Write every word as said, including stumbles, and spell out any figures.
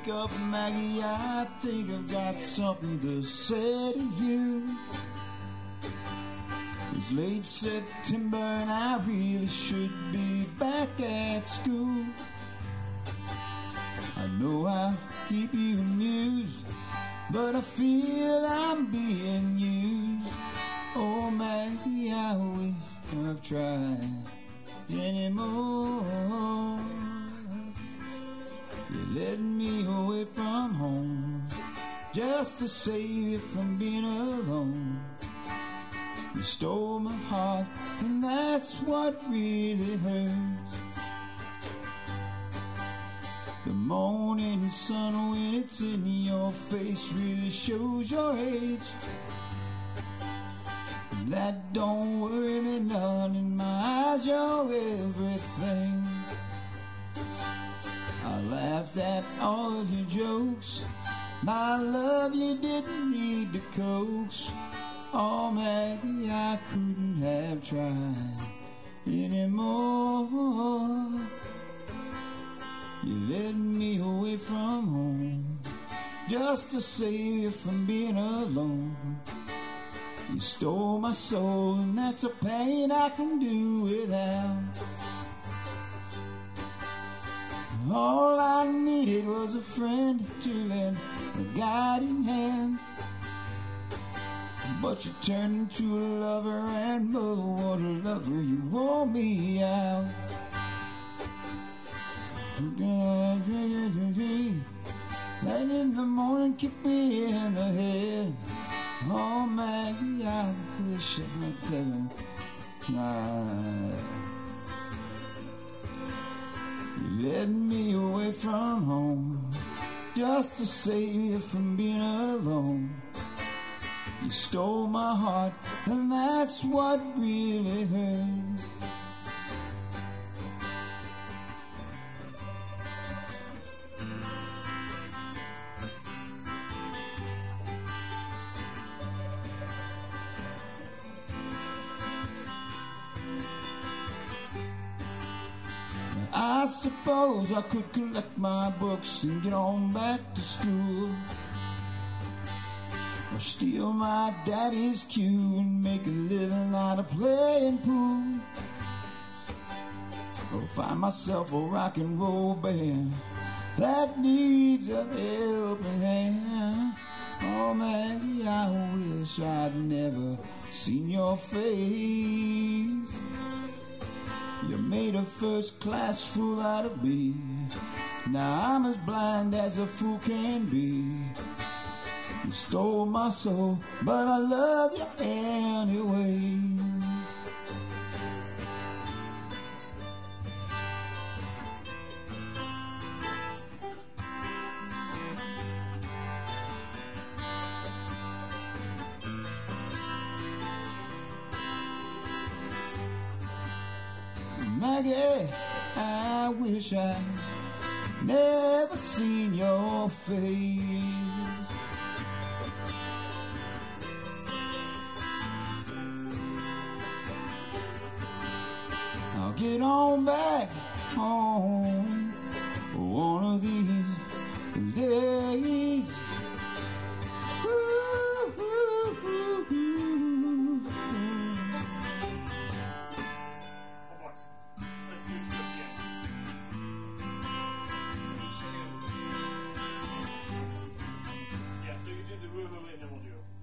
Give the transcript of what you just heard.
wake up, Maggie, I think I've got something to say to you. It's late September and I really should be back at school. I know I keep you amused, but I feel I'm being used. Oh, Maggie, I wish I've tried anymore. You're letting me away from home just to save you from being alone. You stole my heart, and that's what really hurts. The morning sun, when it's in your face, really shows your age. That don't worry me none, in my eyes you're everything. I laughed at all of your jokes, my love you didn't need to coax. Oh, Maggie, I couldn't have tried anymore. You're letting me away from home just to save you from being alone. You stole my soul, and that's a pain I can do without. All I needed was a friend to lend a guiding hand, but you turned into a lover, and mother, what a lover, you wore me out. And in the morning kick me in the head. Oh, Maggie, I wish I had never. You led me away from home just to save you from being alone. You stole my heart, and that's what really hurt. I suppose I could collect my books and get on back to school, or steal my daddy's cue and make a living out of playing pool, or find myself a rock and roll band that needs a helping hand. Oh, Maggie, I wish I'd never seen your face. You made a first-class fool out of me. Now I'm as blind as a fool can be. You stole my soul, but I love you anyways. Maggie, I wish I'd never seen your face. I'll get on back home one of these days.